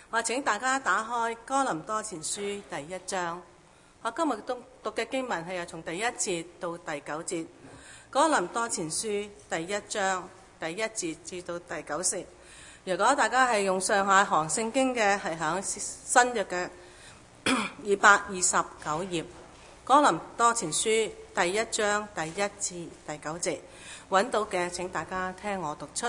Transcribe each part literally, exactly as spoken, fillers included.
我請大家打開哥林多前書第一章。我今日讀讀嘅經文係由從第一節到第九節。哥林多前書第一章第一節至到第九節。如果大家係用上下行聖經嘅，係響新約嘅二百二十九頁。哥林多前書第一章第一至第九節，揾到嘅請大家聽我讀出。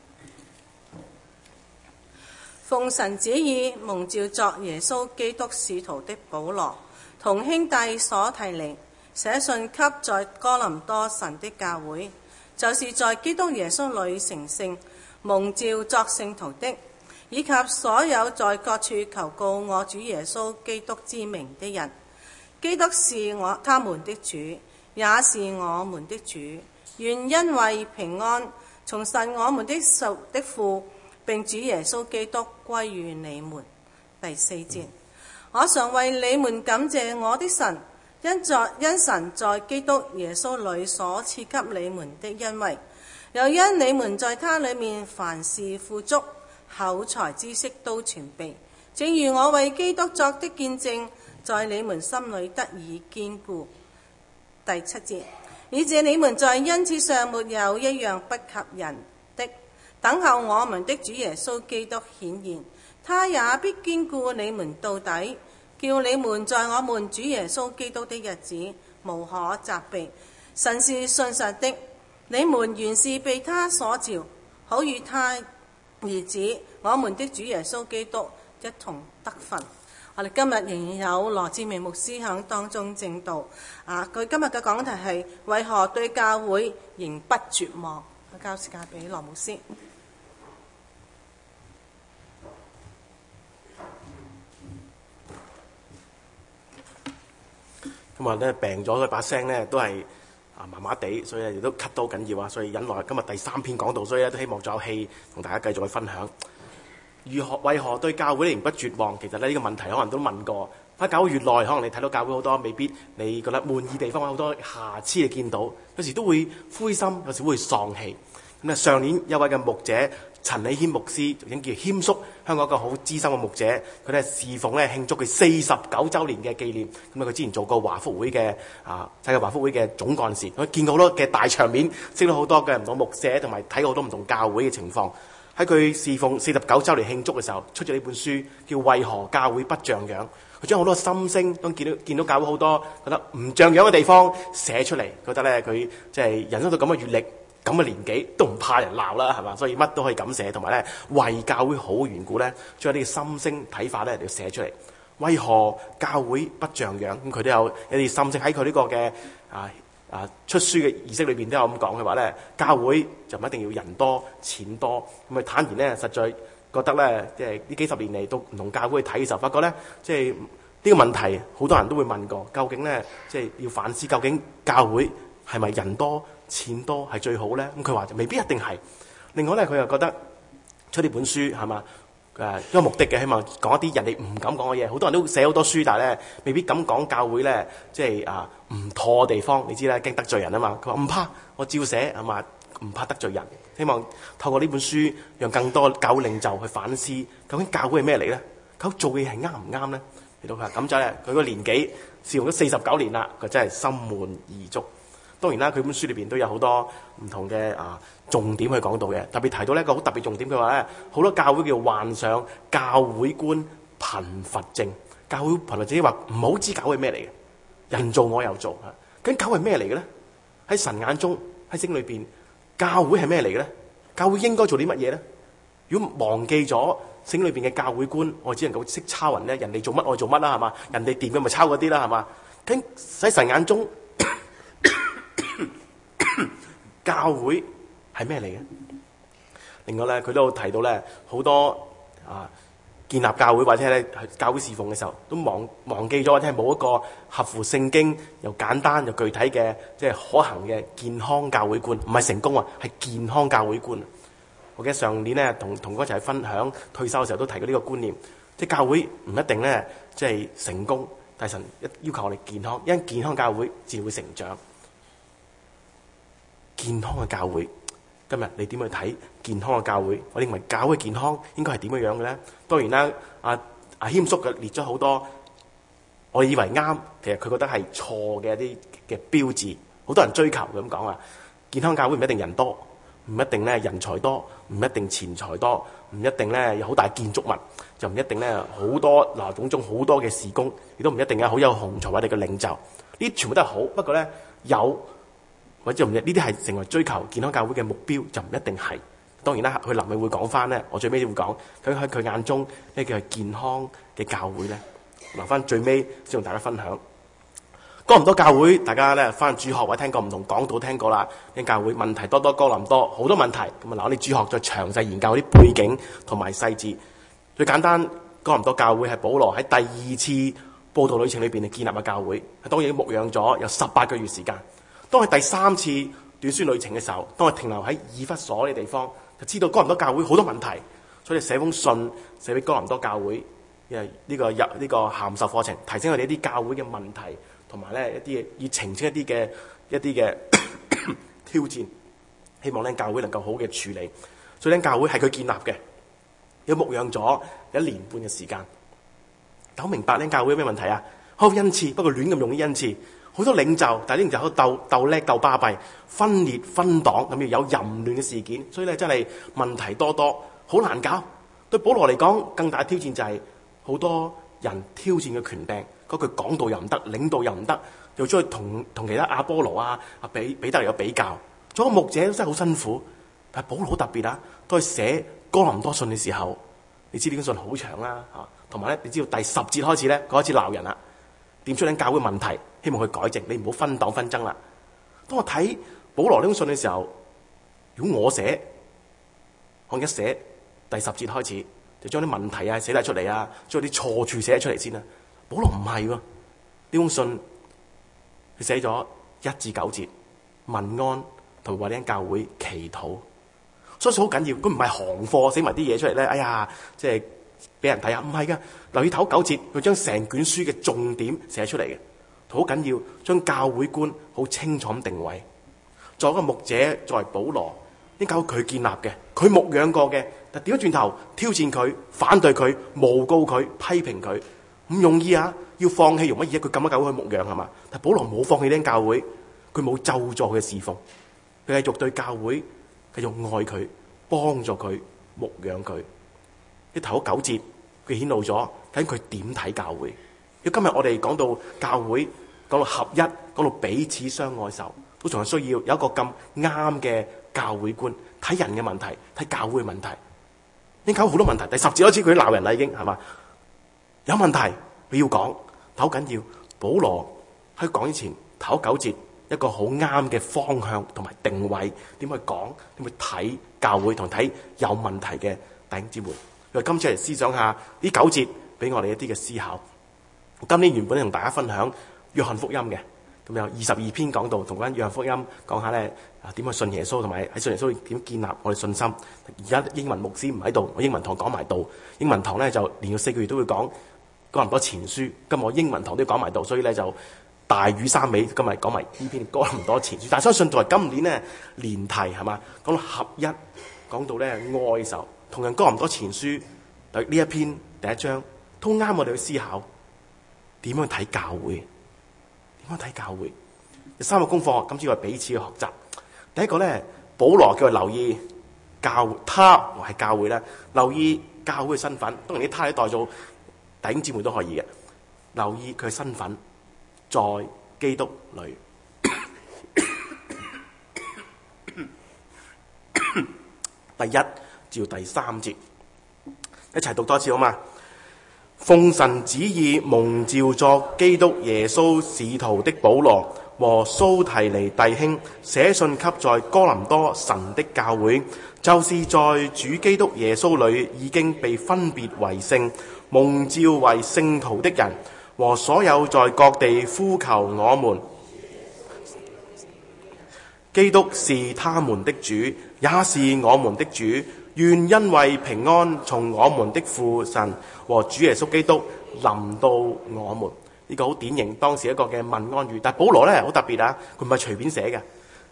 奉神旨意蒙召作耶穌基督使徒的保羅，同兄弟所提尼，寫信給在哥林多神的教會，就是在基督耶穌裏成聖蒙召作聖徒的，以及所有在各處求告我主耶穌基督之名的人。基督是我他們的主，也是我們的主。願因為平安從神我們的受的父並主耶穌基督歸於你們。第四節，我常為你們感謝我的神，因在因神在基督耶穌裏所賜給你們的恩惠，又因你們在他裏面凡事富足，口才知識都全備，正如我為基督作的見證，在你們心裏得以堅固。第七節，以致你們在恩賜上沒有一樣不及人的，等候我們的主耶穌基督顯現，他也必堅固你們到底，叫你們在我們主耶穌基督的日子無可責備。神是信實的，你們原是被他所召，好與他兒子我們的主耶穌基督一同得分。我哋今日仍然有羅志明牧師響當中證道。啊，佢今日嘅講題係為何對教會仍不絕望。我交時間俾羅牧師。 今日咧病咗，佢把聲咧都係啊麻麻地，所以亦都咳到緊要啊，所以忍耐今日第三篇講道，所以咧都希望仲有氣同大家繼續去分享。如何為何對教會仍不絕望？其實咧呢個問題可能都問過。喺教會越耐，可能你睇到教會好多未必你覺得滿意地方，好多瑕疵你見到，有時都會灰心，有時會喪氣。咁啊，上年一位嘅牧者陳禮謙牧師，已經叫謙叔，香港一個好資深嘅牧者，佢咧侍奉咧慶祝佢四十九週年嘅紀念。咁啊，佢之前做過華福會嘅啊世界華福會嘅總幹事，佢見過好多嘅大場面，識到好多嘅唔同牧者，同埋睇過好多唔同教會嘅情況。喺佢侍奉四十九週年慶祝嘅時候，出咗呢本書叫《為何教會不像樣》。佢將好多心聲，當見到見到教會好多覺得唔像樣嘅地方寫出嚟，覺得咧佢即係人生到咁嘅閲歷、咁嘅年紀都唔怕人鬧啦，係嘛？所以乜都可以咁寫，同埋咧為教會好嘅緣故咧，將呢啲心聲睇法咧嚟寫出嚟。為何教會不像樣？咁佢都有一啲心聲喺佢呢個嘅啊啊出書嘅儀式裏邊都有咁講嘅話咧，教會就唔一定要人多錢多。咁佢坦然咧，實在覺得咧，即係呢幾十年嚟到唔同教會去睇嘅時候，發覺咧，即係呢個問題好多人都會問過，究竟咧即係要反思，究竟教會係咪人多錢多係最好咧？咁佢話就未必一定係。另外咧，佢又覺得出呢本書係嘛誒，一個目的嘅，希望講一啲人哋唔敢講嘅嘢。好多人都寫好多書，但係咧未必敢講教會咧，即係啊唔妥嘅地方。你知啦，驚得罪人啊嘛。佢話唔怕，我照寫係嘛，唔怕得罪人。希望透過呢本書，讓更多教會領袖去反思，究竟教會係咩嚟咧？究竟做嘅嘢係啱唔啱咧？嚟到佢咁就咧，佢個年紀侍奉咗四十九年啦，佢真係心滿意足。當然啦，佢本書裏邊都有好多唔同嘅啊重點去講到嘅，特別提到呢一個好特別重點，佢話咧好多教會叫患上教會觀貧乏症。教會貧乏症即係話唔好知教會係咩嚟嘅，人做我又做嚇。究竟教會係咩嚟嘅咧？喺神眼中喺聖裏邊，教會係咩嚟嘅咧？教會應該做啲乜嘢咧？如果忘記咗聖裏邊嘅教會觀，我只能夠識抄人咧，人哋做乜我做乜啦，係嘛？人哋掂嘅咪抄嗰啲啦，係嘛？咁喺神眼中，教會係咩嚟嘅？另外咧，佢都提到咧好多啊建立教會或者咧教會侍奉嘅時候，都忘忘記咗或者係冇一個合乎聖經又簡單又具體嘅即係可行嘅健康教會觀，唔係成功啊，係健康教會觀。我記得上年咧同同哥一齊分享退休嘅時候都提過呢個觀念，即係教會唔一定咧即係成功，但係神一要求我哋健康，因為健康教會自會成長。健康嘅教會，究今日你點去睇健康嘅教會？我認為教會健康應該係點樣樣嘅咧？當然啦，阿阿謙叔嘅列咗好多，我以為啱，其實佢覺得係錯嘅一啲嘅標誌。好多人追求咁講啊，健康教會唔一定人多，唔一定咧人才多，唔一定錢財多，唔一定咧有好大建築物，就唔一定咧好多嗱種種好多嘅事工，亦都唔一定係好有雄才偉大嘅領袖。呢啲全部都係好，不過咧有或者唔呢啲係成為追求健康教會嘅目標，就唔一定係。當然啦，佢臨尾會講翻咧，我最尾會講佢喺佢眼中呢叫係健康嘅教會咧，留翻最尾先同大家分享。哥林多教會，大家咧翻主學或者聽過唔同講道聽過啦。啲教會問題多多，哥林多好多問題。咁啊嗱，我哋主學再詳細研究啲背景同埋細節。最簡單，哥林多教會係保羅喺第二次佈道旅程裏邊建立嘅教會，當然牧養咗有十八個月時間。當係第三次短宣旅程嘅時候，當佢停留喺以弗所呢地方，就知道哥林多教會好多問題，所以寫封信寫俾哥林多教會，因為呢個入呢個函授課程，提醒佢哋一啲教會嘅問題。同埋咧一啲嘢要澄清一啲嘅一啲嘅挑戰，希望咧教會能夠好嘅處理。所以咧教會係佢建立嘅，有牧養咗一年半嘅時間。但好明白咧教會有咩問題啊？好恩賜，不過亂咁用啲恩賜，好多領袖，但係啲領袖喺度鬥鬥叻鬥巴閉，分裂分黨，咁要有淫亂嘅事件，所以咧真係問題多多，好難搞。對保羅嚟講，更大嘅挑戰就係好多人挑戰嘅權柄。嗰句講道又唔得，領導又唔得，又出去同同其他阿波羅啊、阿彼彼得嚟有比較。做個牧者真係好辛苦。但係保羅好特別啊，當佢寫哥林多信嘅時候，你知呢封信好長啦嚇，同埋咧你知道第十節開始咧，佢開始鬧人啦，點出緊教會問題，希望佢改正，你唔好分黨紛爭啦。當我睇保羅呢封信嘅時候，如果我寫，我一寫第十節開始，就將啲問題啊寫晒出嚟啊，將啲錯處寫出嚟先啦。保羅唔係喎，呢封信佢寫咗一至九節問安，同為呢間教會祈禱，所以好緊要。佢唔係行貨寫埋啲嘢出嚟咧，哎呀，即係俾人睇下，唔係噶。留意頭九節，佢將成卷書嘅重點寫出嚟嘅，好緊要，將教會觀好清楚咁定位。作為一個牧者，作為保羅，呢教會佢建立嘅，佢牧養過嘅，但掉咗轉頭挑戰佢、反對佢、誣告佢、批評佢。唔容易啊！要放棄用乜嘢？佢咁樣教會去牧養係嘛？但保羅冇放棄呢間教會，佢冇咒詛佢嘅侍奉，佢繼續對教會繼續愛佢，幫助佢牧養佢。啲頭九節佢顯露咗睇佢點睇教會。如果今日我哋講到教會，講到合一，講到彼此相愛時候，都仲係需要有一個咁啱嘅教會觀，睇人嘅問題，睇教會嘅問題。呢教會好多問題，第十節開始佢鬧人啦，已經係嘛？有問題佢要講，好緊要。保羅喺講之前頭九節一個好啱嘅方向同埋定位，點去講，點去睇教會同睇有問題嘅弟兄姊妹。我今次嚟思想下呢九節，俾我哋一啲嘅思考。今年原本同大家分享約翰福音嘅，咁有二十二篇講道，同關約翰福音講下咧啊點去信耶穌，同埋喺信耶穌點建立我哋信心。而家英文牧師唔喺度，我英文堂講埋道。英文堂咧就連續四個月都會講哥林多前書，今日我英文堂都要講埋道，所以咧就大魚三尾，今日講埋呢篇哥林多前書。但係相信在今年咧連題係嘛，講到合一，講到咧愛嘅時候，同樣哥林多前書呢一篇第一章都啱我哋去思考點樣睇教會，點樣睇教會。有三個功課，今次我係彼此嘅學習。第一個咧，保羅叫佢留意教他或係教會咧，留意教會嘅身份。當然啲他喺代做弟兄姊妹都可以嘅，留意佢嘅身份在基督裏。第一至到第三節，一齊讀多次好嘛？奉神旨意蒙召作基督耶穌使徒的保羅和蘇提尼弟兄，寫信給在哥林多神的教會，就是在主基督耶穌裏已經被分別為聖、蒙召為聖徒的人，和所有在各地呼求我們基督是他們的主，也是我們的主。願恩惠平安從我們的父神和主耶穌基督臨到我們。呢、這個好典型當時一個嘅問安語。但係保羅咧好特別啊，佢唔係隨便寫嘅。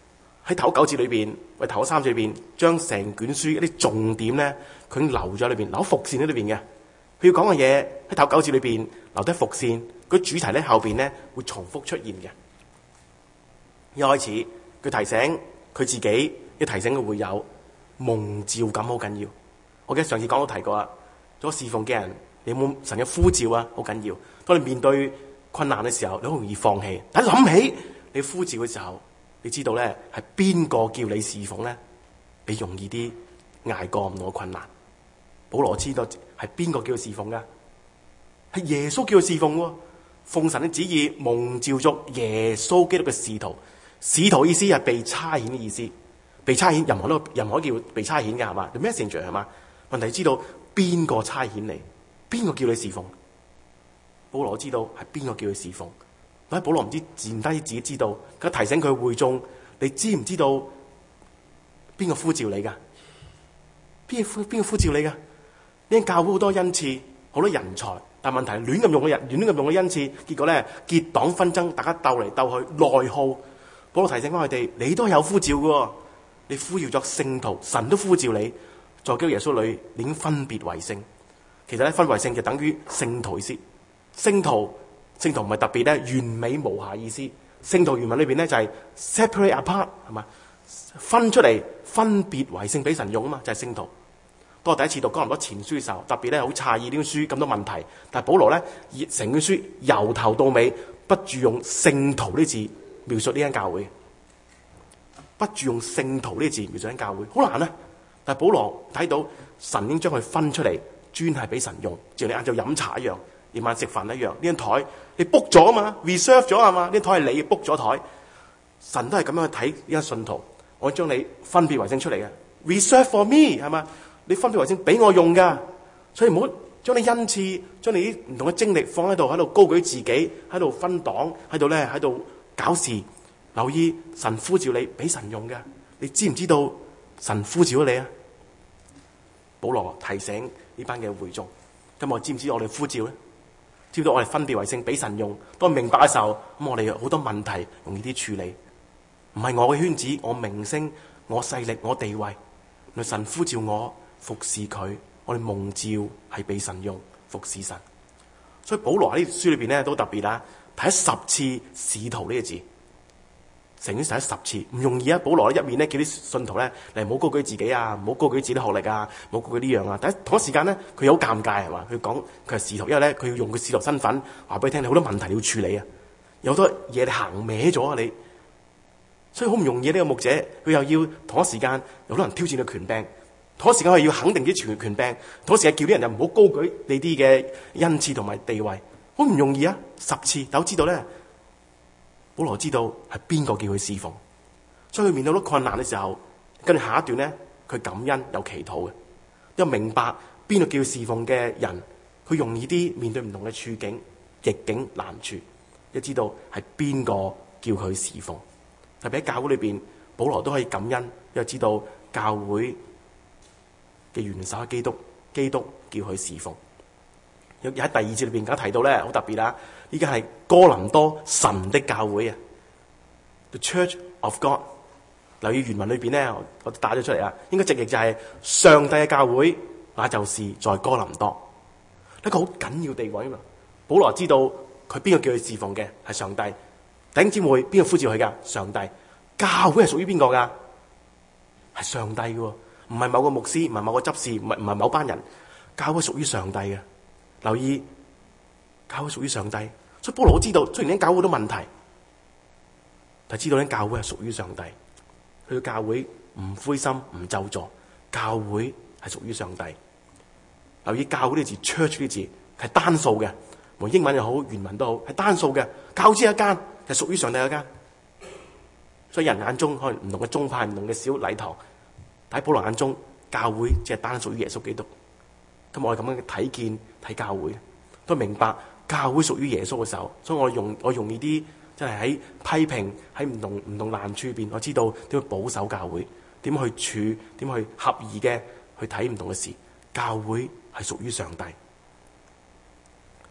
喺頭九節裏邊，或頭三節裏邊，將成卷書一啲重點咧，佢已經留咗喺裏邊，留伏線喺裏邊嘅。佢要講嘅嘢喺頭九節裏邊留低伏線，佢主題咧後邊咧會重複出現嘅。一開始佢提醒佢自己，要提醒佢會有蒙召感好緊要。我記得上次講都提過啦，做侍奉嘅人，你有冇神嘅呼召啊？好緊要。當你面對困難嘅時候，你好容易放棄。但係諗起你呼召嘅時候，你知道咧係邊個叫你侍奉咧？你容易啲捱過唔同嘅困難。保羅知道係邊個叫佢侍奉噶？係耶穌叫佢侍奉喎。奉神嘅旨意蒙召作耶穌基督嘅使徒。使徒意思係被差遣嘅意思。被差遣任何都任何叫被差遣嘅係嘛？The messenger 係嘛？問題知道邊個差遣你？邊個叫你侍奉？保羅知道係邊個叫佢侍奉。但係保羅唔知唔單止自己知道，佢提醒佢會眾，你知唔知道邊個呼召你噶？邊個邊個呼召你噶？呢間教會好多恩賜，好多人才，但問題係亂咁用嘅人，亂咁用嘅恩賜，結果咧結黨紛爭，大家鬥嚟鬥去，內耗。保羅提醒翻佢哋，你都有呼召嘅，你呼召作聖徒，神都呼召你，在基督耶穌裏，你已經分別為聖。其實咧，分為聖就等於聖徒意思。聖徒，聖徒唔係特別咧完美無瑕意思。聖徒原文裏邊咧就係 separate apart 係嘛，分出嚟，分別為聖俾神用啊嘛，就係、是、聖徒。當我第一次讀哥林多前書嘅時候，特別咧好詫異呢本書咁多問題，但係保羅咧成卷書由頭到尾不住用聖徒呢字描述呢間教會，不住用聖徒呢字描述呢間教會，好難啊！但係保羅睇到神已經將佢分出嚟，專係俾神用，就你晏晝飲茶一樣，夜晚食飯一樣。呢張台你 book 咗啊嘛 ，reserve 咗啊嘛，呢張台係你 book 咗台，神都係咁樣去睇呢間信徒，我將你分別為聖出嚟嘅 ，reserve for me 係嘛？你分別為聖俾我用噶，所以唔好將你恩賜，將你啲唔同嘅精力放喺度，喺度高舉自己，喺度分黨，喺度咧喺度搞事。留意神呼召你俾神用嘅，你知唔知道神呼召咗你啊？保羅提醒呢班嘅會眾，咁我知唔知我哋呼召咧？知唔知道我哋分別為聖俾神用？當我明白嘅時候，咁我哋好多問題容易啲處理。唔係我嘅圈子，我名聲，我勢力，我地位，神呼召我服侍佢，我哋蒙召係俾神用服侍神。所以保羅喺呢書裏邊咧都特別啦，睇十次使徒呢個字。成卷寫十次唔容易啊！保羅一面咧叫啲信徒咧嚟唔好高舉自己啊，唔好高舉自己啲學歷啊，唔好高舉呢樣啊。但係同一時間咧，佢好尷尬係嘛？佢講佢係使徒，因為咧佢要用佢使徒身份話俾你聽，你好多問題你要處理啊，有好多嘢你行歪咗啊你，所以好唔容易呢個牧者，佢又要同一時間有好多人挑戰佢權柄，同一時間佢要肯定啲權權柄，同一時間叫啲人又唔好高舉你啲嘅恩賜同埋地位，好唔容易啊！十次，但我知道咧。保羅知道係邊個叫佢侍奉，所以佢面對好多困難嘅時候，跟住下一段咧，佢感恩有祈禱嘅，因為明白邊個叫佢侍奉嘅人，佢容易啲面對唔同嘅處境、逆境難處，一知道係邊個叫佢侍奉。特別喺教會裏邊，保羅都可以感恩，因為知道教會嘅元首係基督，基督叫佢侍奉。有喺第二節裏邊梗提到咧，好特別啦！依家係哥林多神的教會啊 ，The Church of God。留意原文裏邊咧，我都打咗出嚟啦。應該直譯就係上帝嘅教會，那就是在哥林多。一個好緊要地位啊嘛！保羅知道佢邊個叫佢侍奉嘅係上帝，弟兄姊妹邊個呼召佢噶？上帝。教會係屬於邊個噶？係上帝嘅，唔係某個牧師，唔係某個執事，唔係唔係某班人。教會屬於上帝嘅。留意，教會屬於上帝，所以保羅知道，雖然呢教會好多問題，但係知道呢教會係屬於上帝。佢嘅教會唔灰心唔咒詛，教會係屬於上帝。留意教會呢字 church 呢字係單數嘅，無論英文又好，原文都好，係單數嘅。教只一間，係屬於上帝一間。所以人眼中可能唔同嘅宗派、唔同嘅小禮堂，但喺保羅眼中，教會只係單屬於耶穌基督。咁我哋咁樣睇見睇教會，都明白教會屬於耶穌嘅時候，所以我容我容易啲，真係喺批評喺唔同唔同難處邊，我知道點去保守教會，點去處，點去合宜嘅去睇唔同嘅事。教會係屬於上帝。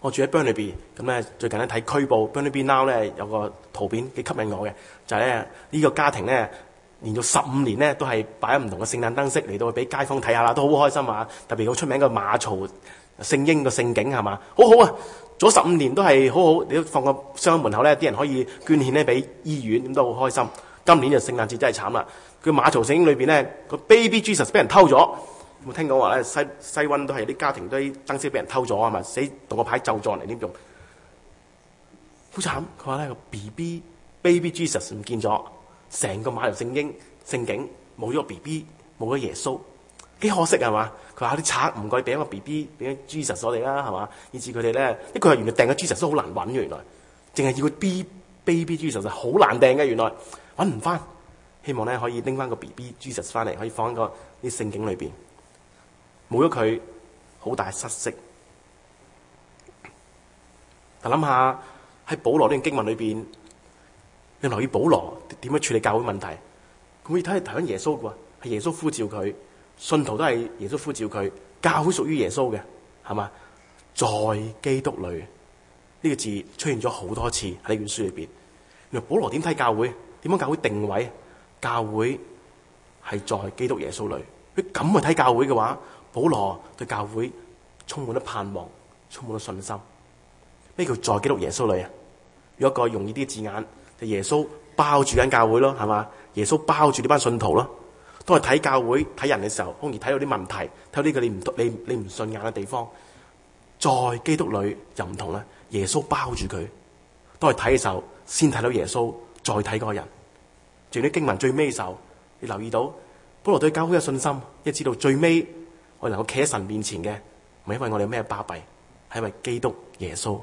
我住喺 Burnaby，咁咧最近咧睇區報 Burnaby Now 咧有個圖片幾吸引我嘅，就係咧呢個家庭咧連續十五年咧都係擺唔同嘅聖誕燈飾嚟到俾街坊睇下啦，都好開心啊！特別好出名嘅馬槽聖嬰個聖景係嘛，好好啊！做咗十五年都係好好，你都放個箱喺門口咧，啲人可以捐獻咧俾醫院，咁都好開心。今年就聖誕節真係慘啦，佢馬槽聖嬰裏邊咧個 Baby Jesus 俾人偷咗。有冇聽講話咧？西西灣都係有啲家庭都啲燈飾俾人偷咗啊嘛，死動個牌咒狀嚟點用？好慘！佢話咧個 B B Baby Jesus 唔見咗，成個馬槽聖嬰聖景冇咗個 B B， 冇咗耶穌，幾可惜係嘛？佢話啲賊唔該俾一個 B B 俾 Jesus 我哋啦，係嘛？以至佢哋咧，因為佢係原來訂嘅 Jesus 都好難揾嘅，原來淨係要個 B Baby Jesus 好難訂嘅，原來揾唔翻。希望咧可以拎翻個 B B Jesus 翻嚟，可以放喺個啲聖景裏邊。冇咗佢，好大失色。但諗下喺保羅呢段經文裏邊，你留意保羅點樣處理教會問題？佢可以睇係睇緊耶穌嘅喎，係耶穌呼召佢，信徒都係耶穌呼召佢，教會屬於耶穌嘅，係嘛？在基督裏呢、這個字出現咗好多次喺呢卷書裏邊。原來保羅點睇教會？點樣教會定位？教會係在基督耶穌裏。佢咁去睇教會嘅話，保羅對教會充滿咗盼望，充滿咗信心。咩叫在基督耶穌裏啊？有一個容易啲字眼，就是、耶穌包住緊教會咯，係嘛？耶穌包住呢班信徒咯。當係睇教會睇人嘅時候，好容易睇到啲問題，睇到呢個你唔你你唔順眼嘅地方。在基督裏就唔同啦，耶穌包住佢。當係睇嘅時候，先睇到耶穌，再睇嗰個人。仲有啲經文最尾嘅時候，你留意到保羅對教會嘅信心，一知道最尾我哋能夠企喺神面前嘅，唔係因為我哋有咩巴閉，係因為基督耶穌。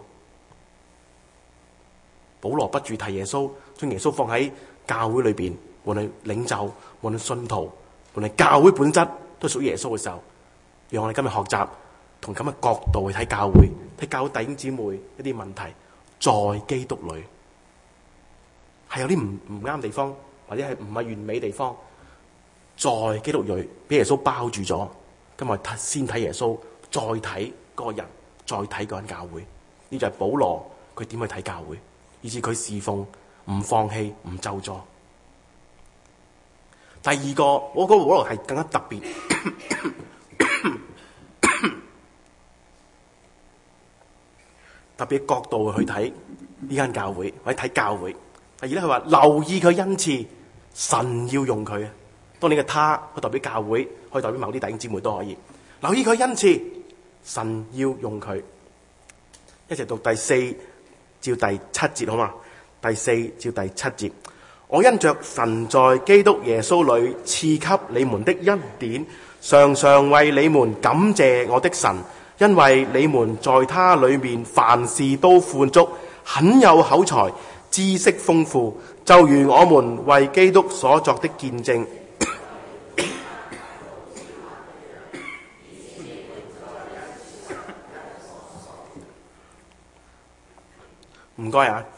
保羅不住提耶穌，將耶穌放喺教會裏邊，無論領袖，無論信徒，無論教會本質都屬於耶穌嘅時候，讓我哋今日學習同咁嘅角度去睇教會，睇教會弟兄姊妹一啲問題，在基督裏係有啲唔唔啱地方，或者係唔係完美地方，在基督裏俾耶穌包住咗。今日先睇耶穌，再睇嗰個人，再睇嗰間教會。呢就係保羅佢點去睇教會，以至佢侍奉唔放棄唔咒詛。第二個，我覺得保羅係更加特別，特別角度去睇呢間教會，或者睇教會。第二咧，佢話留意佢恩賜，神要用佢。當你嘅他，可以代表教會，可以代表某啲弟兄姊妹都可以。留意佢恩賜，神要用佢。一直到第四至第七節好嘛？第四至第七節，我因着神在基督耶穌裏賜給你們的恩典，常常為你們感謝我的神，因為你們在他裏面凡事都富足，很有口才，知識豐富，就如我們為基督所作的見證。唔該啊，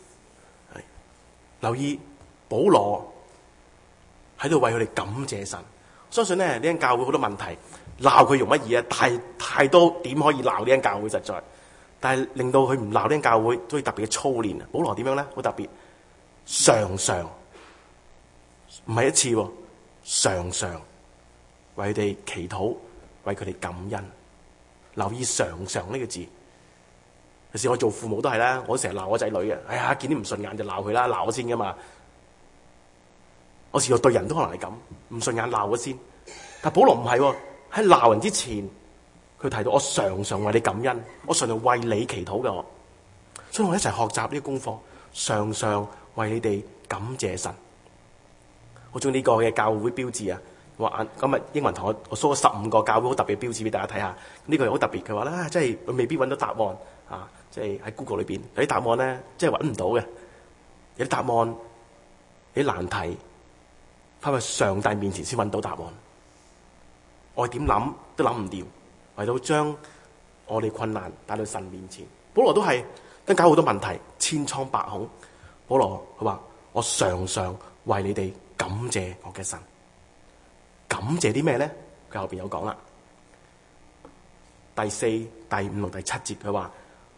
留意保羅喺度為佢哋感謝神。相信咧呢間教會好多問題，鬧佢容乜易啊？太太多點可以鬧呢間教會實在，但係令到佢唔鬧呢間教會，都要特別嘅操練。保羅點樣咧？好特別，常常唔係一次，常常為佢哋祈禱，為佢哋感恩。留意常常呢個字。有時我做父母都係啦，我成日鬧我仔女嘅，哎呀見啲唔順眼就鬧佢啦，鬧我先噶嘛。我試過對人都可能係咁，唔順眼鬧我先。但保羅唔係喎，喺鬧人之前，佢提到我常常為你感恩，我常常為你祈禱嘅我。所以我一齊學習呢個功課，常常為你哋感謝神。我中意呢個嘅教會標誌啊，話今日英文同我我 show 咗十五個教會好特別嘅標誌俾大家睇下。呢個好特別，佢話啦，即係佢未必揾到答案啊。即係喺 Google 裏邊有啲答案咧，即係揾唔到嘅。有啲答案，有啲難題，翻去上帝面前先揾到答案。我點諗都諗唔掂，為到將我哋困難帶到神面前。保羅都係跟搞好多問題，千瘡百孔。保羅佢話：我常常為你哋感謝我嘅神。感謝啲咩咧？佢後邊有講啦。第四、第五同第七節佢話。我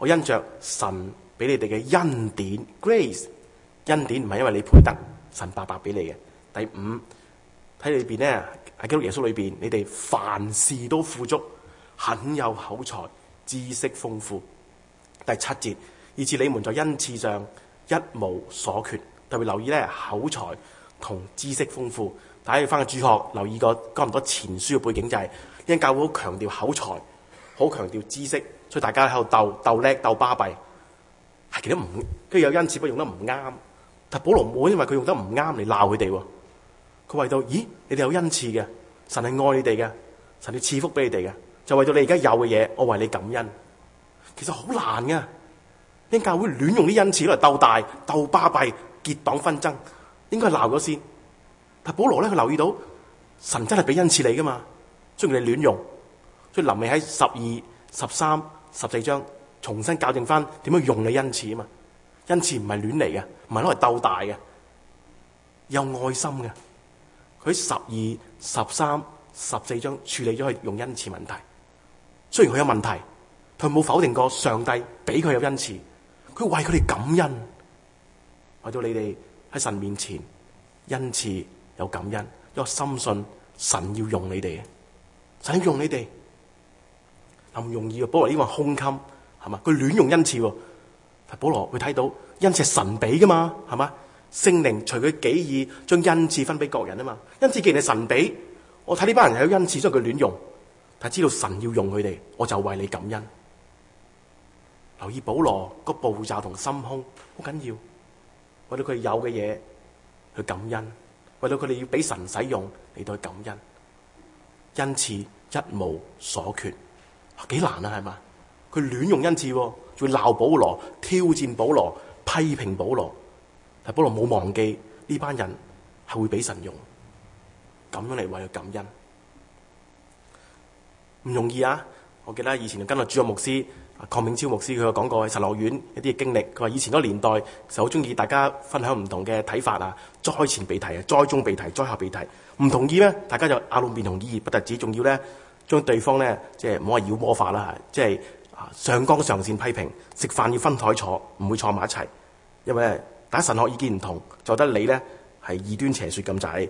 我因着神俾你哋嘅恩典 grace， 恩典唔係因為你配得，神白白俾你嘅。第五，睇裏邊咧，喺基督耶穌裏邊，你哋凡事都富足，很有口才，知識豐富。第七節，以致你們在恩賜上一無所缺。特別留意咧，口才同知識豐富。大家要翻去主學留意過哥林多前書嘅背景，就係呢間教會好強調口才，好強調知識，所以大家喺度鬥鬥叻鬥巴閉，係其實唔跟住有恩賜，不過用得唔啱。但保羅冇因為佢用得唔啱嚟鬧佢哋喎，佢為到咦你哋有恩賜嘅，神係愛你哋嘅，神要賜福俾你哋嘅，就為到你而家有嘅嘢，我為你感恩。其實好難嘅，呢間教會亂用啲恩賜嚟鬥大鬥巴閉，結黨紛爭，應該係鬧咗先。但保羅咧，佢留意到神真係俾恩賜你噶嘛，雖然你亂用，所以臨尾喺十二、十三、十四章重新校正翻點樣用你恩賜啊嘛。恩賜唔係亂嚟嘅，唔係攞嚟鬥大嘅，有愛心嘅。佢喺十二、十三、十四章處理咗佢用恩賜問題。雖然佢有問題，佢冇否定過上帝俾佢有恩賜，佢為佢哋感恩，為到你哋喺神面前恩賜有感恩，因為深信神要用你哋，神要用你哋，又唔容易嘅。保羅呢個胸襟係嘛，佢亂用恩賜喎。但保羅會睇到恩賜係神俾噶嘛，係嘛？聖靈隨佢己意將恩賜分俾各人啊嘛。恩賜既然係神俾，我睇呢班人係有恩賜，所以佢亂用。但係知道神要用佢哋，我就為你感恩。留意保羅個步驟同心胸好緊要，為到佢有嘅嘢去感恩，為到佢哋要俾神使用嚟到去感恩。恩賜一無所缺，幾難啊係嘛？佢亂用恩賜，仲要鬧保羅、挑戰保羅、批評保羅。但保羅冇忘記呢班人係會俾神用，咁樣嚟為佢感恩，唔容易啊！我記得以前跟阿主任牧師鄺明超牧師，佢有講過喺神學院一啲嘅經歷。佢話以前嗰年代就好中意大家分享唔同嘅睇法啊，災前被提啊，災中被提，災後被提，唔同意咧，大家就拗到面同意義，不特止，仲要咧將對方咧即係唔好話妖魔化啦，即係啊上綱上線批評，食飯要分台坐，唔會坐埋一齊，因為大家神學意見唔同，就得你咧係異端邪說咁滯。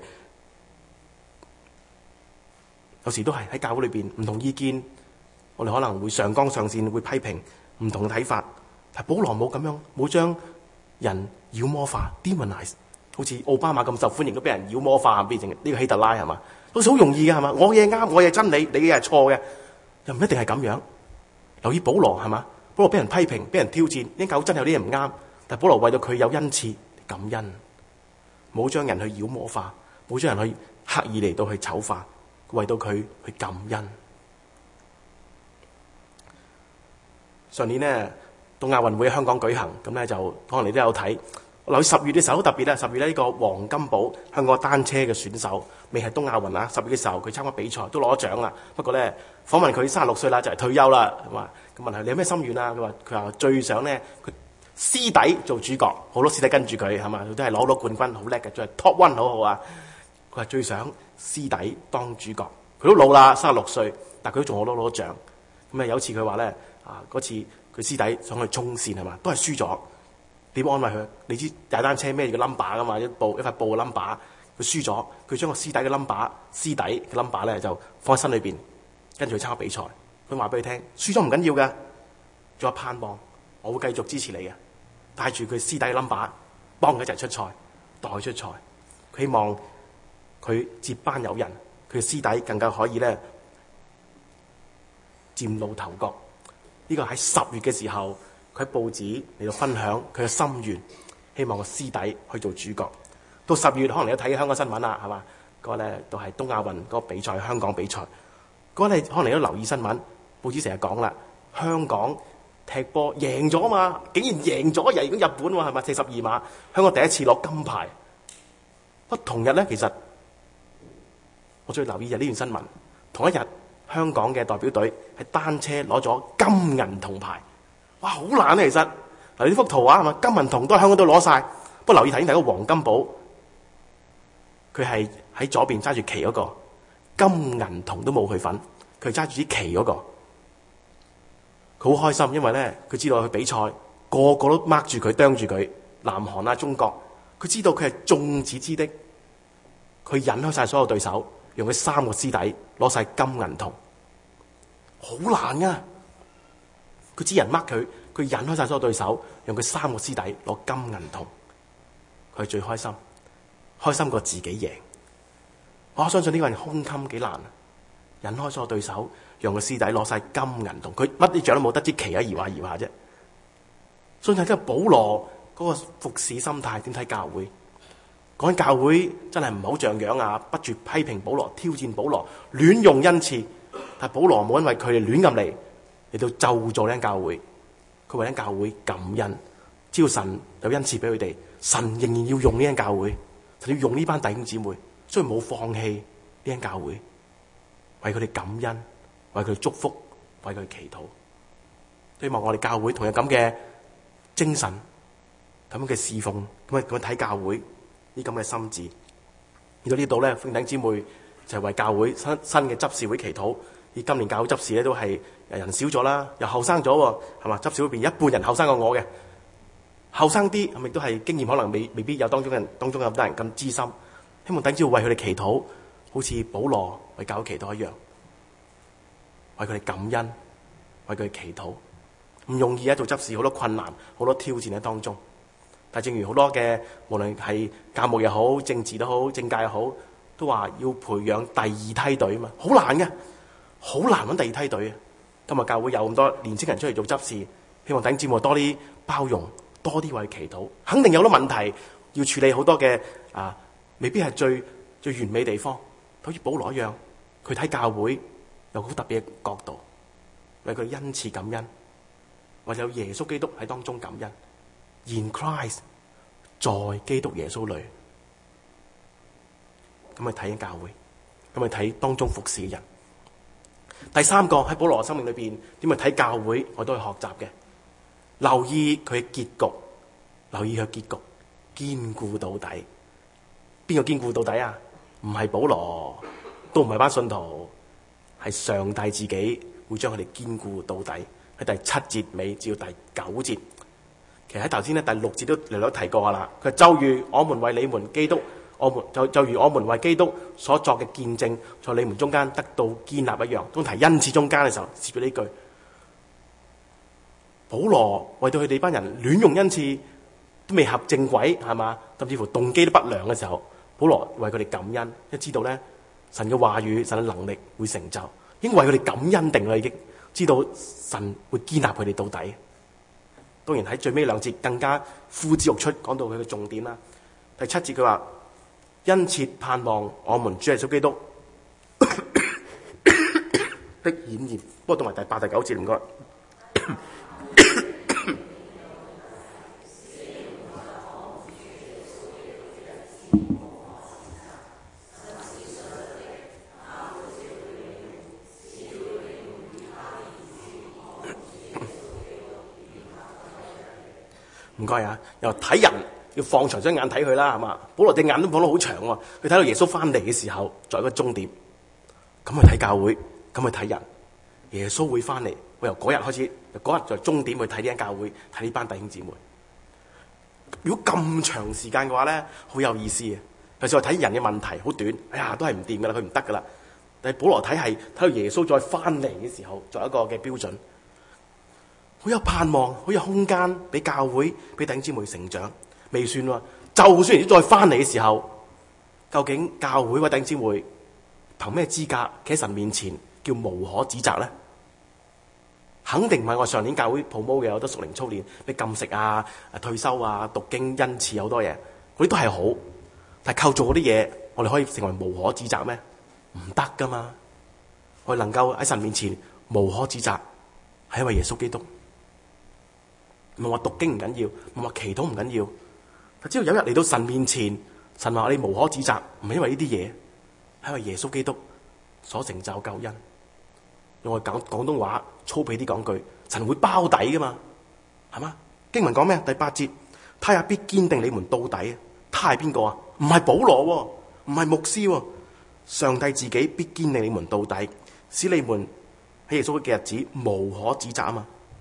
有時都係喺教會裏邊唔同意見，我哋可能會上綱上線，會批評唔同嘅睇法。但保羅冇咁樣，冇將人妖魔化 demonize， 好似奧巴馬咁受歡迎都俾人妖魔化，變成呢個希特拉係嘛？好似好容易嘅係嘛？我嘢啱，我嘢真理，你嘅嘢係錯嘅，又唔一定係咁樣。留意保羅係嘛？保羅俾人批評，俾人挑戰，呢間教會真係有啲嘢唔啱。但保羅為到佢有恩賜感恩，冇將人去妖魔化，冇將人去刻意嚟到去醜化，為到佢去感恩。上年呢，東亞運會喺香港舉行，咁咧就可能你都有睇。留意十月嘅時候好特別啦，十月咧呢個黃金寶香港單車嘅選手，未係東亞運啊。十月嘅時候佢參加比賽都攞咗獎啦。不過咧訪問佢三十六歲啦，就係退休啦。咁啊，咁問佢你有咩心願啊？佢話佢話最想咧佢師弟做主角，好多師弟跟住佢係嘛，佢都係攞攞冠軍，好叻嘅，仲係 top one 好好啊。佢話最想師弟當主角，佢都老啦，三十六歲，但佢都仲好多攞獎。咁啊有一次佢話咧啊，嗰次佢師弟想去衝線係嘛，都係輸咗。點安慰佢？你知踩單車孭住個 number 噶嘛，一部一塊布嘅 number， 佢輸咗，佢將個師弟嘅 number， 師弟嘅 number 咧就放喺心裏邊，跟住去參加比賽。佢話俾佢聽，輸咗唔緊要嘅，仲有盼望，我會繼續支持你嘅，帶住佢師弟嘅 number， 幫佢一齊出賽，代出賽。佢希望佢接班有人，佢嘅師弟更加可以咧嶄露頭角。呢、這個喺十月嘅時候。佢喺報紙嚟到分享佢嘅心願，希望個師弟去做主角。到十月可能你都睇香港新聞啦，係嘛？嗰、那個咧都係東亞運嗰個比賽，香港比賽。嗰、那個你可能你都留意新聞，報紙成日講啦，香港踢波贏咗嘛，竟然贏咗，又贏咗日本喎，係咪？四十二碼，香港第一次攞金牌。不同日咧，其實我最留意就呢段新聞。同一日，香港嘅代表隊喺單車攞咗金銀銅牌。哇，好難啊！其實嗱，呢幅圖畫係嘛，金銀銅都喺香港都攞晒。不過留意睇，睇個黃金寶，佢係喺左邊揸住旗嗰個，金銀銅都冇佢份，佢揸住啲旗嗰個。 佢好開心，因為咧佢知道佢比賽個個都 mark 住佢，啄住佢，南韓啊、中國，佢知道佢係眾矢之的，佢引開晒所有對手，用佢三個師弟攞晒金銀銅，好難啊！佢知人 mark 佢，佢引開晒所有對手，用佢三個師弟攞金銀銅，佢係最開心，開心過自己贏。我相信呢個人胸襟幾難啊！引開所有對手，讓個師弟攞晒金銀銅，佢乜啲獎都冇，得支旗啊，搖下搖下啫。所以睇緊保羅嗰個服侍心態，點睇教會？講緊教會真係唔好像樣啊！不住批評保羅，挑戰保羅，亂用恩賜。但保羅冇因為佢哋亂咁嚟嚟到咒詛呢間教會，佢為呢間教會感恩。只要神有恩賜俾佢哋，神仍然要用呢間教會，神要用呢班弟兄姊妹，所以冇放棄呢間教會，為佢哋感恩，為佢哋祝福，為佢哋祈禱。希望我哋教會同樣咁嘅精神，咁樣嘅侍奉，咁樣咁樣睇教會呢咁嘅心志。而到呢度咧，弟兄姊妹就係為教會新新嘅執事會祈禱。而今年教會執事咧都係人少咗啦，又後生咗喎，係嘛？執事會邊一半人後生過我嘅，後生啲係咪都係經驗可能未未必有當中嘅人當中有咁多人咁資深。希望弟兄姊妹為佢哋祈禱，好似保羅為教會祈禱一樣，為佢哋感恩，為佢哋祈禱。唔容易啊！做執事好多困難，好多挑戰喺當中。但正如好多嘅，無論係教務又好，政治都好，政界又好，都話要培養第二梯隊啊嘛，好難嘅，好難揾第二梯隊啊！今日教會有咁多年青人出嚟做執事，希望弟兄姊妹多啲包容，多啲為祈禱。肯定有好多問題要處理，好多嘅啊，未必係最最完美的地方。好似保羅一樣，佢睇教會有好特別嘅角度，為佢恩賜感恩。或者有耶穌基督喺當中感恩 ，in Christ 在基督耶穌裏，咁去睇緊教會，咁去睇當中服侍嘅人。第三個喺保羅生命裏邊點去睇教會，我都去學習嘅，留意佢嘅結局，留意佢嘅結局，堅固到底。邊個堅固到底啊？唔係保羅，都唔係班信徒，係上帝自己會將佢哋堅固到底。喺第七節尾至到第九節，其實喺頭先咧第六節都略略提過噶啦。佢就如我們為你們基督，我們就就如我們為基督所作嘅見證，在你們中間得到建立一樣。當提恩賜中間嘅時候，接咗呢句，保羅為到佢哋班人亂用恩賜，都未合正軌，係嘛？甚至乎動機都不良嘅時候，保羅為佢哋感恩，因為知道咧神嘅話語、神嘅能力會成就，已經為佢哋感恩定啦，已經。知道神會建立佢哋到底。當然喺最尾兩節更加呼之欲出，講到佢嘅重點啦。第七節佢話：殷切盼望我們主耶穌基督的顯現。不過讀埋第八、第九節唔該。唔該啊！又睇人要放長雙眼睇佢啦，係嘛？保羅隻眼都放得好長喎，佢睇到耶穌翻嚟嘅時候，作為一個終點。咁去睇教會，咁去睇人。耶穌會翻嚟，我由嗰日開始，由嗰日作為終點去睇呢間教會，睇呢班弟兄姊妹。如果咁長時間嘅話咧，好有意思嘅。有時我睇人嘅問題好短，哎呀都係唔掂噶啦，佢唔得噶啦。但係保羅睇係睇到耶穌再翻嚟嘅時候，作為一個嘅標準。好有盼望，好有空間俾教會、俾弟兄姊妹成長，未算喎。就算而家再翻嚟嘅時候，究竟教會或弟兄姊妹憑咩資格企喺神面前叫無可指責咧？肯定唔係我上年教會 promote 嘅，有得屬靈操練，咩禁食啊、退休啊、讀經恩賜好多嘢，嗰啲都係好。但係靠做嗰啲嘢，我哋可以成為無可指責咩？唔得噶嘛！我哋能夠喺神面前無可指責，係因為耶穌基督。唔係話讀經唔緊要，唔係話祈禱唔緊要。只要有日嚟到神面前，神話你無可指責，唔係因為呢啲嘢，係因為耶穌基督所成就救恩。用我講廣東話粗鄙啲講句，神會包底噶嘛，係嘛？經文講咩？第八節，他也必堅定你們到底。他係邊個啊？唔係保羅，唔係牧師，上帝自己必堅定你們到底，使你們喺耶穌嘅日子無可指責啊嘛。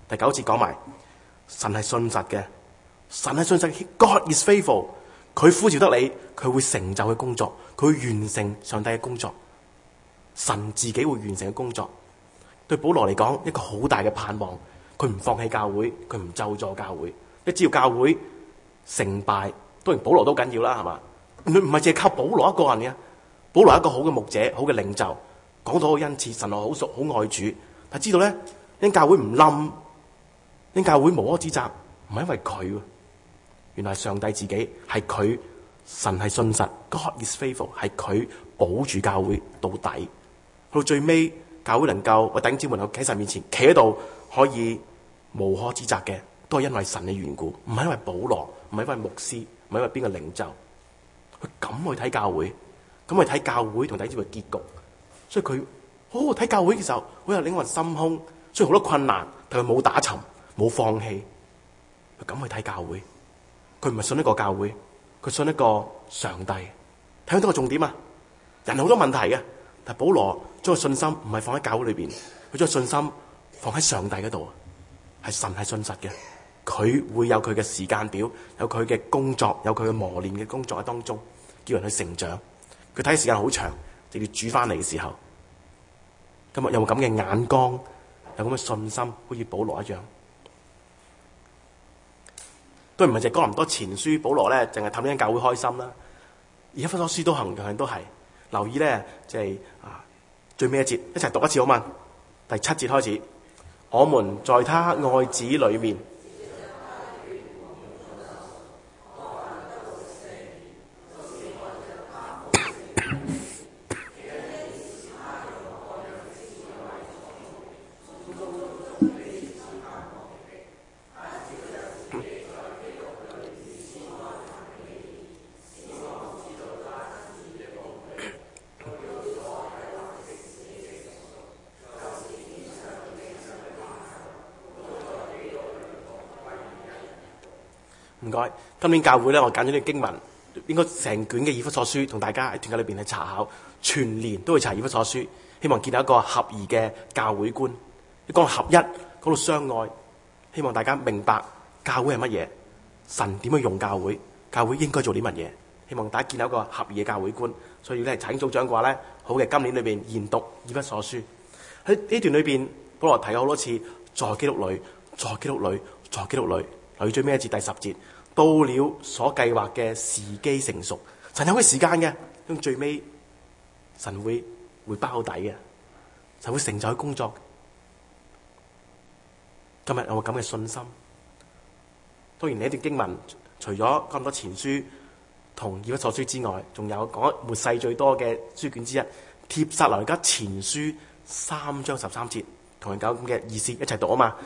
第九節講埋，神係信實嘅，神係信實嘅 ，God is faithful。佢呼召得你，佢會成就嘅工作，佢會完成上帝嘅工作，神自己會完成嘅工作。對保羅嚟講，一個好大嘅盼望，佢唔放棄教會，佢唔咒詛教會。一只要教會成敗，當然保羅都緊要啦，係嘛？唔唔係淨係靠保羅一個人嘅，保羅係一個好嘅牧者，好嘅領袖，講到好恩賜，神我好熟，好愛主。但知道咧，呢教會唔冧，呢教會無可指責，唔係因為佢，原來係上帝自己，係佢，神係信實 ，God is faithful， 係佢保住教會到底，到最尾教會能夠我弟兄姊妹能夠喺神面前企喺度，可以無可指責嘅，都係因為神嘅緣故，唔係因為保羅，唔係因為牧師，唔係因為邊個領袖，佢咁去睇教會，咁去睇教會同弟兄姊妹結局，所以佢好好睇教會嘅時候，好有領人心胸，雖然好多困難，但佢冇打沉，冇放棄，佢咁去睇教會，佢唔係信一個教會，佢信一個上帝。睇到個重點啊！人好多問題嘅，但保羅將個信心唔係放喺教會裏邊，佢將個信心放喺上帝嗰度，係神係信實嘅，佢會有佢嘅時間表，有佢嘅工作，有佢嘅磨練嘅工作喺當中，叫人去成長。佢睇嘅時間好長，直至主翻嚟嘅時候，今日有冇咁嘅眼光，有咁嘅信心，好似保羅一樣？都唔係淨係哥林多前書，保羅咧淨係氹呢間教會開心啦。而家以弗所書都行樣都係留意咧，即係啊最尾一節，一齊讀一次好嘛？第七節開始，我們在他愛子裏面。唔該，今年教會咧，我揀咗啲經文，應該成卷嘅以弗所書同大家喺團契裏邊去查考，全年都會查以弗所書，希望見到一個合宜嘅教會觀。一講到合一，講到相愛，希望大家明白教會係乜嘢，神點樣用教會，教會應該做啲乜嘢，希望大家見到一個合宜嘅教會觀。所以咧，查經組長嘅話咧，好嘅，今年裏邊研讀以弗所書喺呢段裏邊，保羅提咗好多次，在基督裏，在基督裏，在基督裏。留意最尾一節第十節，到了所計劃嘅時機成熟，神有佢時間嘅，咁最尾神會會包底嘅，神會成就佢工作。今日有冇咁嘅信心？當然，呢一段經文除咗咁多前書同以弗所書之外，仲有講末世最多嘅書卷之一帖撒羅尼迦前書三章十三節，同樣有咁嘅意思，一齊讀啊嘛！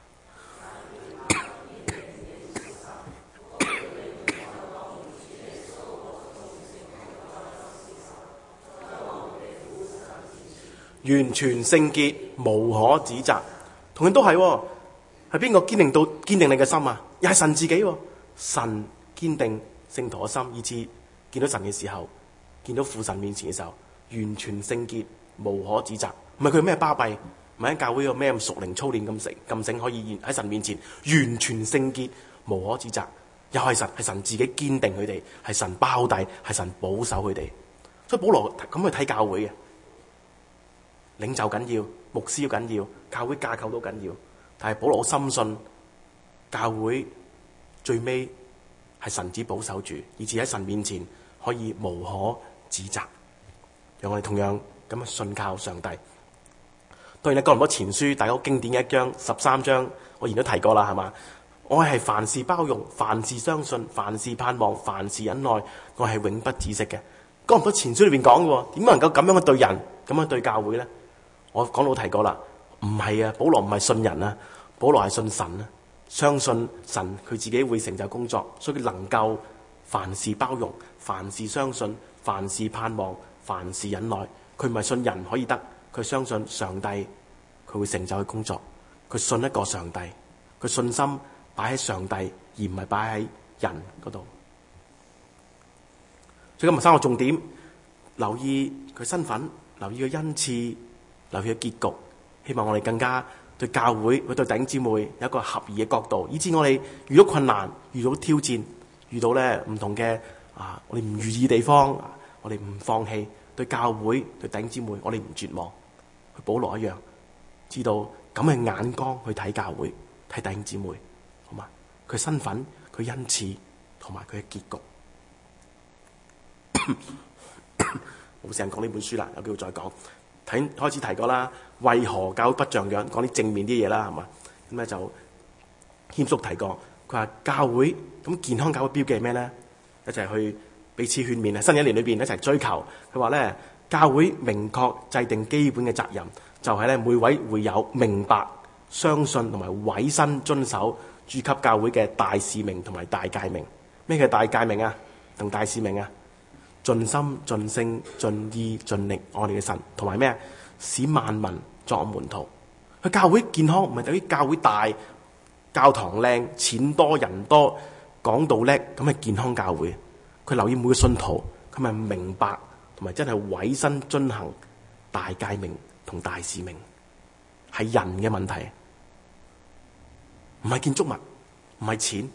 完全聖潔，無可指責。同樣都係，係邊個堅定到堅定你嘅心啊？又係神自己。神堅定聖徒嘅心，以致見到神嘅時候，見到父神面前嘅時候，完全聖潔，無可指責。唔係佢咩巴閉，唔係喺教會有咩屬靈操練咁醒咁醒，可以喺神面前完全聖潔，無可指責。又係神，係神自己堅定佢哋，係神包底，係神保守佢哋。所以保羅咁去睇教會嘅。領袖緊要，牧師緊要，教會架構都緊要。但係保羅深信教會最尾係神子保守住，以至喺神面前可以無可指責。讓我哋同樣咁樣信靠上帝。當然咧，哥林多前書大家好經典嘅一章十三章，我以前都提過啦，係嘛？愛係凡事包容，凡事相信，凡事盼望，凡事忍耐，愛係永不止息嘅。哥林多前書裏邊講嘅，點能夠咁樣去對人，咁樣對教會咧？我講到提過啦，唔係啊，保羅唔係信人啊，保羅係信神啊，相信神佢自己會成就工作，所以佢能夠凡事包容，凡事相信，凡事盼望，凡事忍耐。佢唔係信人可以得，佢相信上帝佢會成就佢工作，佢信一個上帝，佢信心擺喺上帝而唔係擺喺人嗰度。所以今日三個重點，留意佢身份，留意佢恩賜，留意佢結局，希望我哋更加對教會、對弟兄姊妹有一個合宜嘅角度，以致我哋遇到困難、遇到挑戰、遇到咧唔同嘅啊，我哋唔如意嘅地方，我哋唔放棄。對教會、對弟兄姊妹，我哋唔絕望。去保羅一樣，知道咁嘅眼光去睇教會、睇弟兄姊妹，好嘛？佢身份、佢恩賜同埋佢嘅結局。冇成日講呢本書啦，有機會再講。睇開始提過啦，為何教會不像樣？講啲正面啲嘢啦，係嘛？咁咧就謙叔提過，佢話教會咁健康教會標記係咩咧？一齊去彼此勸勉啊！新一年裏邊一齊追求。佢話咧，教會明確制定基本嘅責任，就係咧每位會友明白、相信同埋委身遵守主給教會嘅大使命同埋大誡命。咩叫大誡命啊？同大使命啊？盡心、盡性、盡意、盡力愛你嘅神，同埋咩？使萬民作門徒。佢教會健康唔係等於教會大、教堂靚、錢多人多、講道叻，咁係健康教會。佢留意每個信徒，佢咪明白同埋真係委身遵行大誡命同大使命，係人嘅問題，唔係建築物，唔係錢。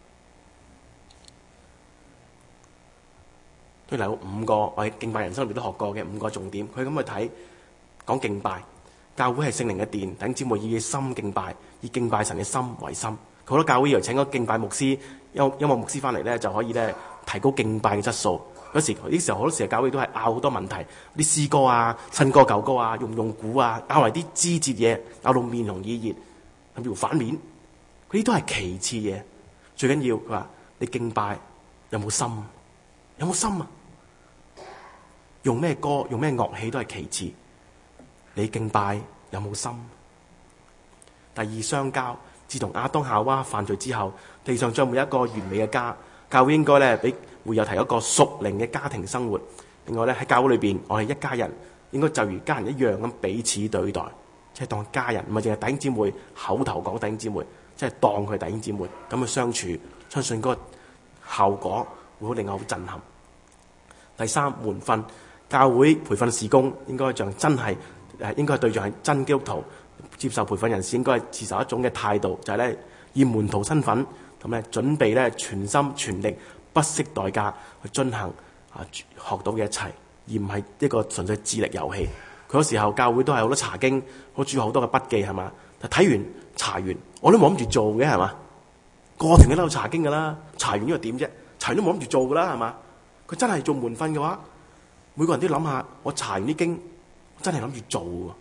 佢嚟到五個我喺敬拜人生裏邊都學過嘅五個重點，佢咁去睇講敬拜。教會係聖靈嘅殿，弟兄姊妹以心敬拜，以敬拜神嘅心為心。好多教會以為請個敬拜牧師、音音樂牧師翻嚟咧，就可以咧提高敬拜嘅質素。有時呢時候好多時教會都係拗好多問題，啲詩歌啊、新歌舊歌啊、用唔用鼓啊，拗埋啲枝節嘢，拗到面紅耳熱，甚至乎反面。嗰啲都係其次嘢，最緊要佢話你敬拜有冇心？有冇心啊？用咩歌、用咩樂器都係其次，你敬拜有冇心？第二，相交。自從亞當夏娃犯罪之後，地上將沒有一個完美嘅家。教會應該咧俾會有提一個屬靈嘅家庭生活。另外咧喺教會裏邊，我哋一家人應該就如家人一樣咁彼此對待，即係當家人，唔係淨係弟兄姊妹口頭講弟兄姊妹，即係當佢弟兄姊妹咁去相處，相信嗰個效果會好令我好震撼。第三，門訓。教會培訓事工應該像真係誒，應該係對象係真基督徒。接受培訓人士應該係持受一種嘅態度，就係咧以門徒身份咁咧準備咧全心全力不惜代價去進行啊學到嘅一切，而唔係一個純粹智力遊戲。佢有時候教會都係好多查經，好注好多嘅筆記係嘛？但睇完查完，我都冇諗住做嘅係嘛？個團喺度查經㗎啦，查完呢個點啫？查完都冇諗住做㗎啦係嘛？佢真係做門訓嘅話，每個人都諗下，我查完啲經，我真係諗住做喎。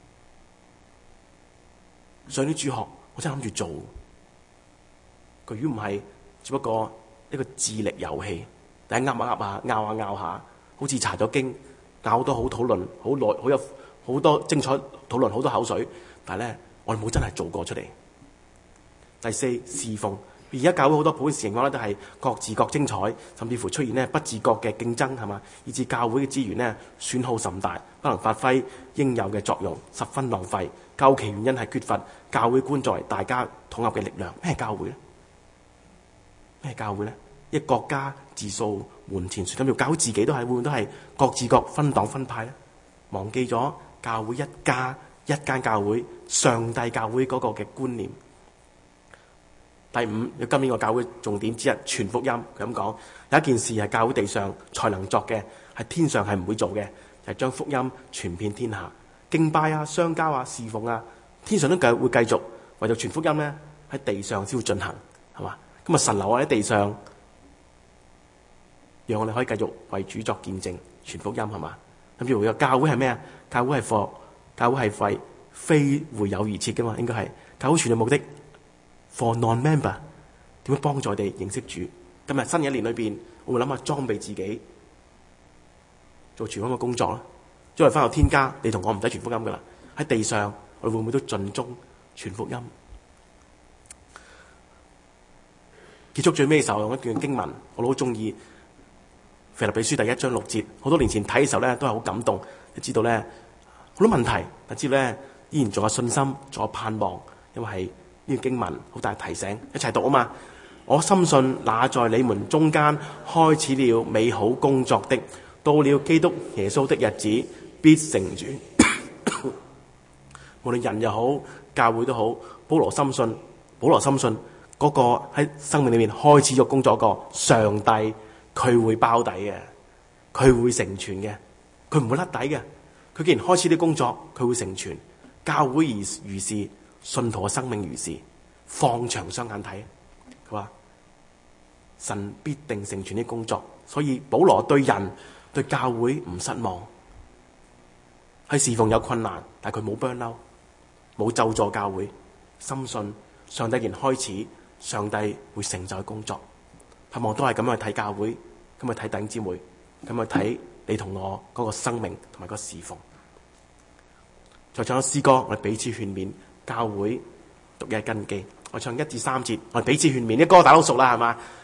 上啲主學，我真係諗住做。佢如果唔係，只不過一個智力遊戲，大家噏下噏下，拗下拗下，好似查咗經，拗到好討論，好耐，好有好多精彩討論，好多口水，但係咧，我哋冇真係做過出嚟。第四，侍奉。而家教會好多普遍情況咧，都係各自各精彩，甚至乎出現咧不自覺嘅競爭，係嘛？以致教會嘅資源咧損耗甚大，不能發揮應有嘅作用，十分浪費。究其原因係缺乏教會觀作為大家統合嘅力量。咩教會咧？咩教會咧？一國家自掃門前雪，咁要教會自己都係會唔會都係各自各分黨分派咧？忘記咗教會一家一間教會上帝教會嗰個嘅觀念。第五，今年個教會重點之一，傳福音。佢咁講，有一件事係教會地上才能作嘅，係天上係唔會做嘅，就係將福音傳遍天下。敬拜啊、相交啊、侍奉啊，天上都繼會繼續，為咗傳福音咧，喺地上先會進行，係嘛？咁啊，神留喺地上，讓我哋可以繼續為主作見證、傳福音，係嘛？咁譬如個教會係咩啊？教會係課，教會係為非會友而設嘅嘛，應該係教會傳嘅目的。For non-member 點樣幫助我哋認識主？今日新嘅一年裏邊，我會諗下裝備自己做傳福音嘅工作啦。將來翻到天家，你同我唔使傳福音噶啦。喺地上，我哋會唔會都盡忠傳福音？結束最尾嘅時候，用一段經文，我都好中意。腓立比書第一章六節，好多年前睇嘅時候咧，都係好感動。你知道咧好多問題，但知道咧依然仲有信心，仲有盼望，因為係。呢個經文好大提醒，一齊讀啊嘛！我深信那在你們中間開始了美好工作的，到了基督耶穌的日子必成全。無論人又好， 教會都好，保羅深信，保羅深信嗰個喺生命裏面開始咗工作個上帝，佢會包底嘅，佢會成全嘅，佢唔會甩底嘅。佢既然開始啲工作，佢會成全。教會如如是，信徒嘅生命如是，放長雙眼睇。佢話神必定成全啲工作，所以保羅對人對教會唔失望。喺侍奉有困難，但係佢冇 burn out，冇咒詛教會，深信上帝既然開始，上帝會成就嘅工作。盼望都係咁樣去睇教會，咁去睇弟兄姊妹，咁去睇你同我嗰個生命同埋個侍奉。再唱咗詩歌，我哋彼此勸勉，教會獨一根基。我唱一至三節，我哋彼此勸勉。啲歌大家都熟啦，係嘛？